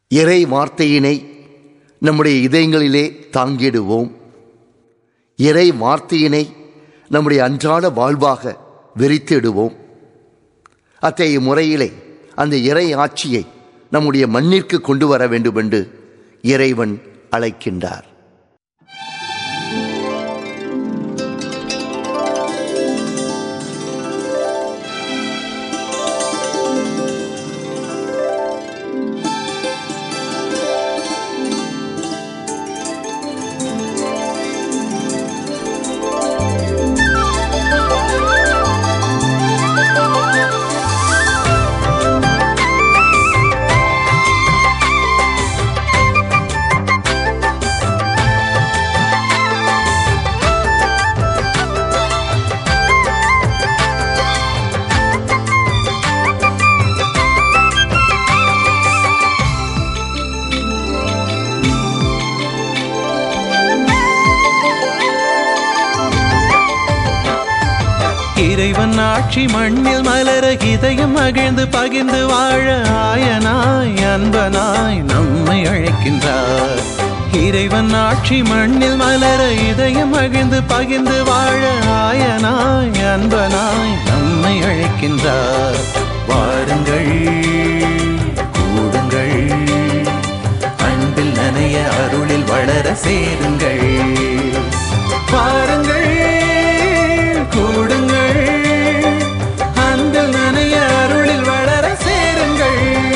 இறை வார்த்தையினை நம்முடைய இதயங்களிலே தாங்கிடுவோம். இறை வார்த்தையினை நம்முடைய அன்றாட வாழ்வாக வெறித்திடுவோம். அத்தகைய முறையிலே அந்த இறை ஆட்சியை நம்முடைய மண்ணிற்கு கொண்டு வர வேண்டும் என்று இறைவன் அழைக்கின்றார். இறைவன் ஆட்சி மண்ணில் மலர இதயம் மகிழ்ந்து பகிர்ந்து வாழ ஆயனாய் அன்பனாய் நம்மை அழைக்கின்றார். இறைவன் ஆட்சி மண்ணில் மலர இதயம் மகிழ்ந்து பகிர்ந்து வாழ ஆயனாய் அன்பனாய் நம்மை அழைக்கின்றார். வாருங்கள், கூடுங்கள், அன்பில் நனைய அருளில் வளர சேருங்கள். வாருங்கள், கூடுங்கள், அன்பில் நனைய அருளில் வளர சேருங்கள்.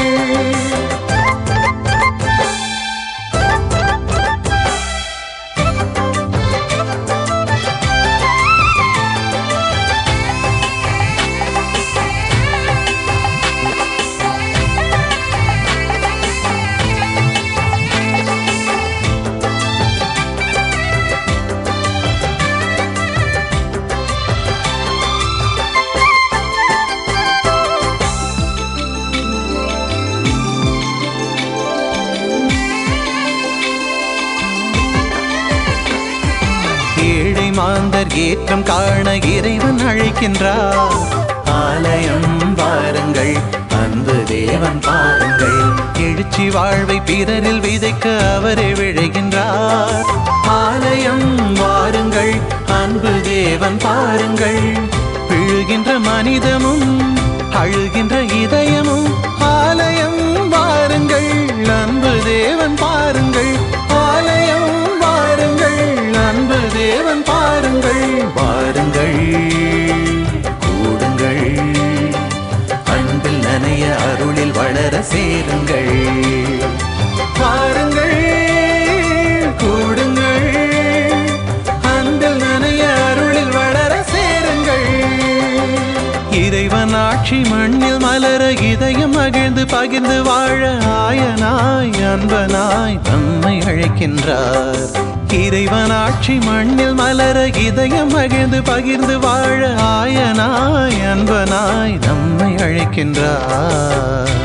ஏழை மாந்தர் ஏற்றம் காண இறைவன் அழைக்கின்றார். ஆலயம் வாருங்கள், அன்பு தேவன் பாருங்கள், எழுச்சி வாழ்வை பிறரில் விதைக்க அவரே விழைகின்றார். ஆலயம் வாருங்கள், அன்பு தேவன் பாருங்கள், விழுகின்ற மனிதமும் அழுகின்ற இதயமும் ஆலயம் வாருங்கள், அன்பு தேவன் பாருங்கள். ஆலயம் வாருங்கள், அன்பு தேவன் பாருங்கள். வாருங்கள், கூடுங்கள், அன்பில் நனைய அருளில் வளர சேருங்கள். வாருங்கள், கூடுங்கள், அன்பில் நனைய அருளில் வளர சேருங்கள். இறைவன் ஆட்சி மண்ணில் மலர இதயம் மகிழ்ந்து பகிர்ந்து வாழ ஆயனாய் அன்பனாய் நம்மை அழைக்கின்றார். இறைவன் ஆட்சி மண்ணில் மலர இதயம் மகிழ்ந்து பகிர்ந்து வாழ ஆயனாய் அன்பனாய் நம்மை அழைக்கின்றார்.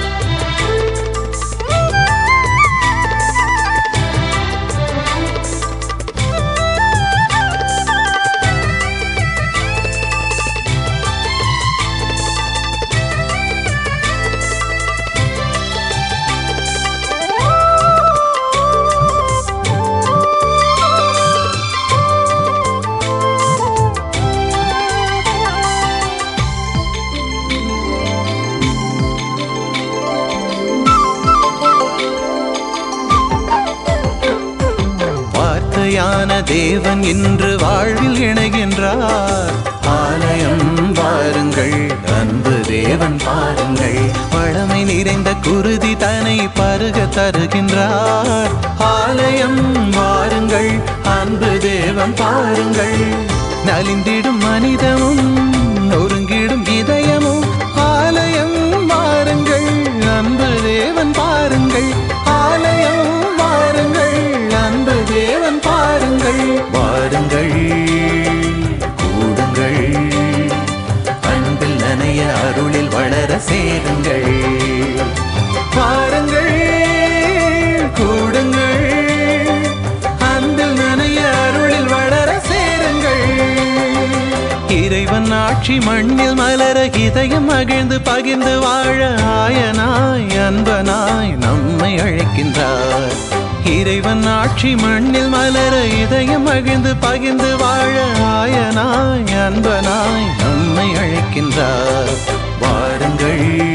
வார்த்தையான தேவன் இன்று வாழ்வில் இணைகின்றார். ஆலயம் வாருங்கள், அன்பு தேவன் பாருங்கள், பழமை நிறைந்த குருதி தன்னை பருக தருகின்றார். ஆலயம் வாருங்கள், அன்பு தேவன் பாருங்கள், நலிந்திடும் மனிதமும் நொறுங்கிடும் இதயமும் ஆலயம் வாருங்கள், அன்பு தேவன் பாருங்கள். ஆலயம் வாருங்கள், அன்பு தேவன் பாருங்கள். வாருங்கள், கூடுங்கள், அன்பில் நனைய அருளில் வளர சேருங்கள். வாருங்கள், கூடுங்கள், அன்பில் நனைய அருளில் வளர சேருங்கள். இறைவன் ஆட்சி மண்ணில் மலர இதயம் மகிழ்ந்து பகிர்ந்து வாழ ஆயனாய் அன்பனாய் நம்மை அழைக்கின்றார். இறைவன் ஆட்சி மண்ணில் மலர இதயம் மகிழ்ந்து பகிர்ந்து வாழ ஆயனாய் அன்பனாய் நம்மை அழைக்கின்றார். வாருங்கள்